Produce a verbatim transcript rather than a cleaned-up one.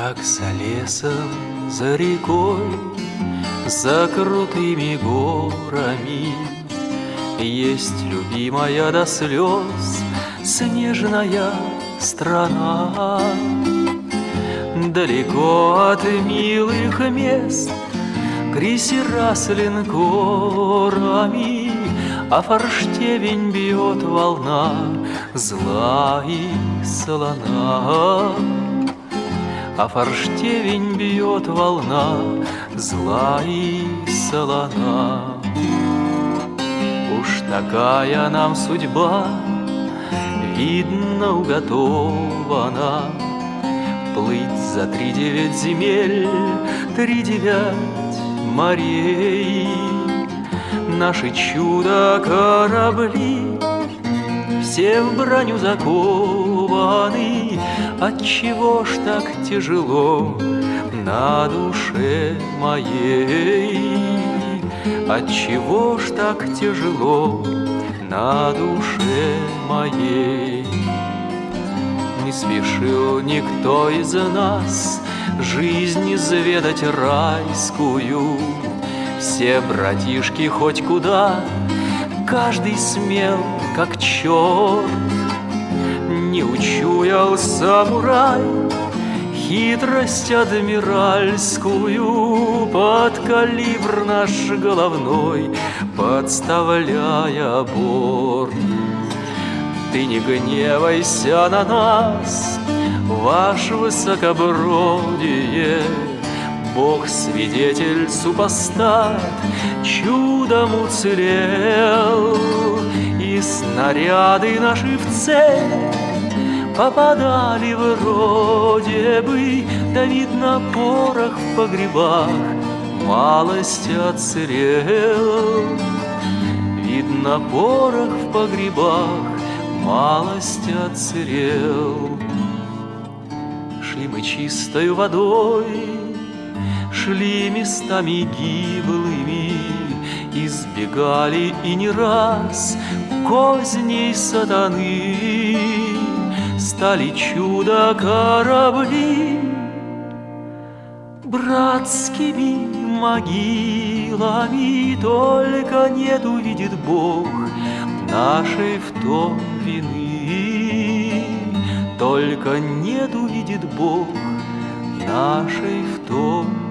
Как за лесом, за рекой, за крутыми горами есть любимая до слез снежная страна. Далеко от милых мест крейсера с линкорами, а форштевень бьет волна зла и солона. А форштевень бьет волна зла и солона. Уж такая нам судьба, видно, уготована, плыть за три девять земель, три девять морей. Наши чудо-корабли все в броню закованы. Отчего ж так тяжело на душе моей? Отчего ж так тяжело на душе моей? Не спешил никто из нас жизнь изведать райскую. Все братишки хоть куда, каждый смел как черт. Не учуял самурай хитрость адмиральскую, под калибр наш головной подставляя борт. Ты не гневайся на нас, ваше высокобродие, Бог свидетель, супостат чудом уцелел, и снаряды наши в цель попадали вроде бы, да видно порох в погребах малость отсырел. Видно порох в погребах малость отсырел. Шли мы чистою водой, шли местами гиблыми, избегали и не раз козней сатаны. Стали чудо-корабли братскими могилами, только нет, увидит Бог, нашей в том вины. Только нет, увидит Бог, нашей в том